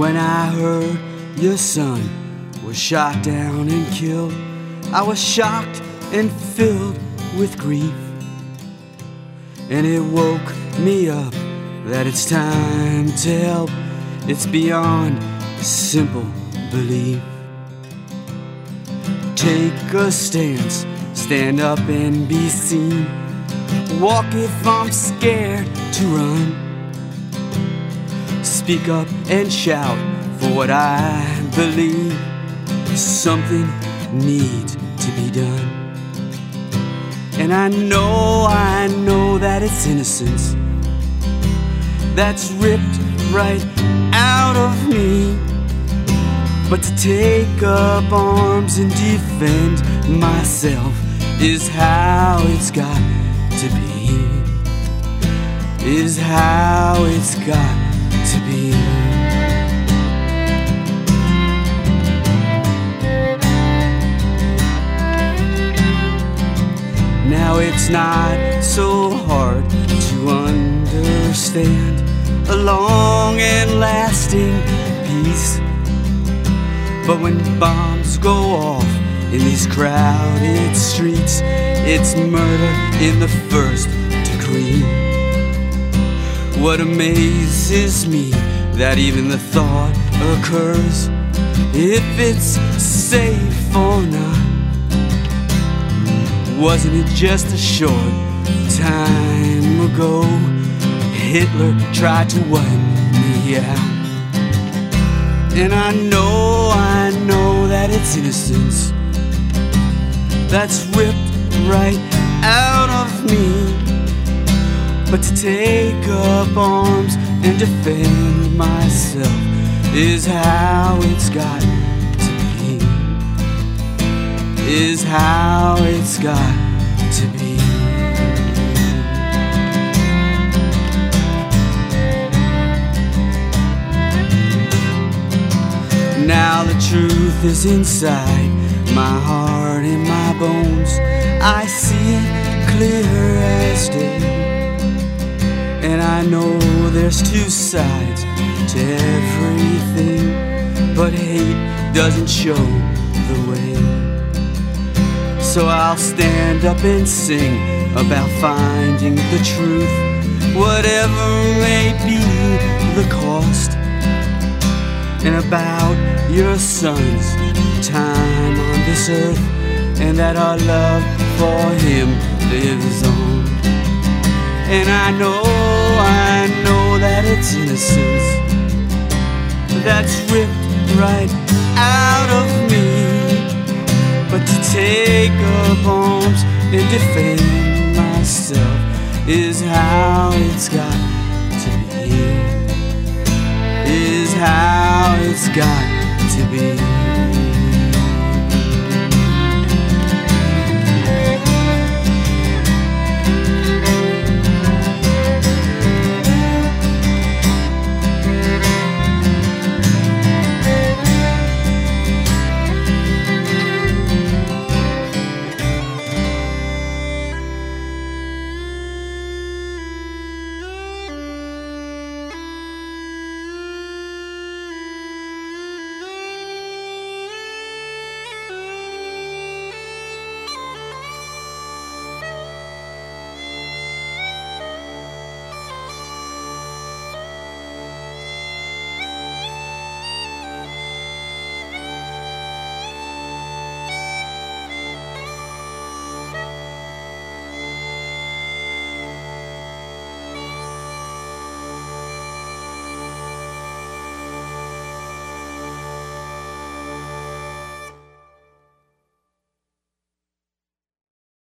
When I heard your son was shot down and killed, I was shocked and filled with grief. And it woke me up that it's time to help. It's beyond simple belief. Take a stance, stand up and be seen. Walk if I'm scared to run. Speak up and shout for what I believe. Something needs to be done. And I know that it's innocence that's ripped right out of me. But to take up arms and defend myself is how it's got to be. Is how it's got to be. Now it's not so hard to understand a long and lasting peace. But when bombs go off in these crowded streets, it's murder in the first degree. What amazes me, that even the thought occurs if it's safe or not. Wasn't it just a short time ago Hitler tried to wipe me out? And I know that it's innocence that's ripped right out of me. But to take up arms and defend myself is how it's got to be. Is how it's got to be. Now the truth is inside my heart and my bones. I see it clear as day. And I know there's two sides to everything, but hate doesn't show the way. So I'll stand up and sing about finding the truth, whatever may be the cost, and about your son's time on this earth, and that our love for him lives on. And I know that it's innocence that's ripped right out of me. But to take up arms and defend myself is how it's got to be. Is how it's got to be.